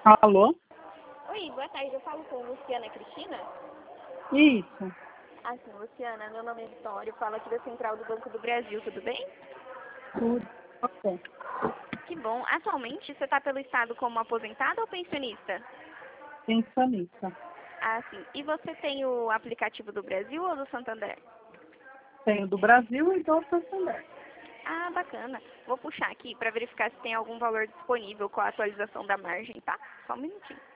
Alô? Oi, boa tarde. Eu falo com Luciana Cristina? Isso, Ah, sim, Luciana. Meu nome é Vitória. Eu falo aqui da Central do Banco do Brasil. Tudo bem? tudo. Ok. Que bom. Atualmente, você está pelo Estado como aposentada ou pensionista? Pensionista. Ah, sim. E você tem o aplicativo do Brasil ou do Santander? Tenho do Brasil e do Santander. Ah, bacana. Vou puxar aqui para verificar se tem algum valor disponível com a atualização da margem, tá? Só um minutinho.